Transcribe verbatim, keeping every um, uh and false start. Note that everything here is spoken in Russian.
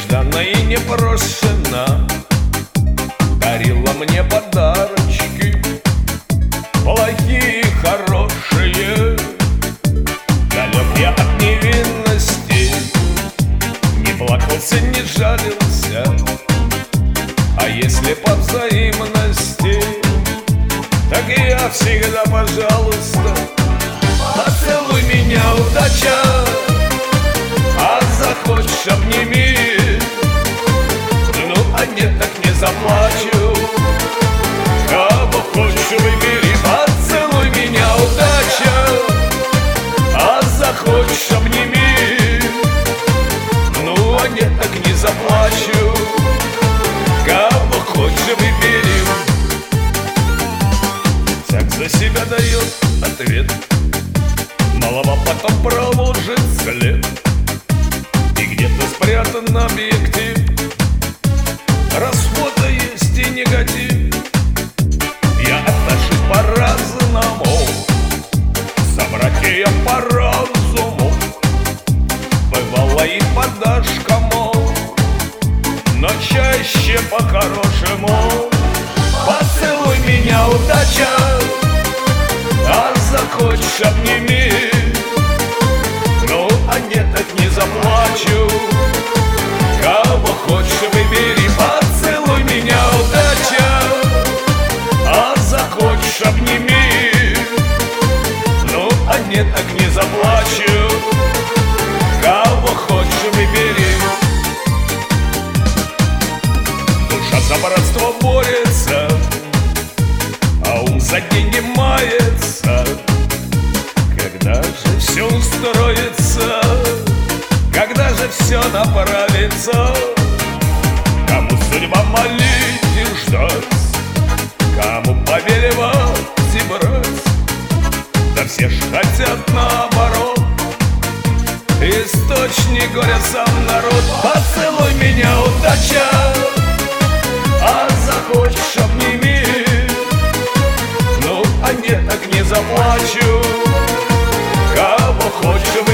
нежданно и непрошено дарила мне подарочки, плохие, хорошие, далек я от невинности, не плакался, не жалился, а если по взаимности, так и я всегда, пожалуйста. Поцелуй меня, удача, а захочешь, обними. Ну, а нет, так не заплачу. Кого хочешь, выбери. Поцелуй меня, удача, а захочешь, обними. Ну, а нет, так не заплачу. Кого хочешь, выбери. Всяк за себя дает ответ, малого потом проложит след, и где-то спрятан объектив, расхода есть и негатив. Я отношусь по-разному, собратья по разуму, бывало и подашь кому, но чаще по-хорошему. Поцелуй меня, удача, а захочешь, обними. Ну, а нет, так не заплачу. Кого хочешь, выбери. Поцелуй меня, удача, а захочешь, обними. Ну, а нет, так не заплачу. Кого хочешь, выбери. Душа за братство борется, а ум за деньги мается. Когда же все устроится, когда же все направится, кому судьба молить и ждать, кому повелевать и брать, да все ж хотят наоборот. Источник горя сам народ. Поцелуй меня, удача, а захочешь, обними. Ну, а нет, так не заплачу. Кого хочешь,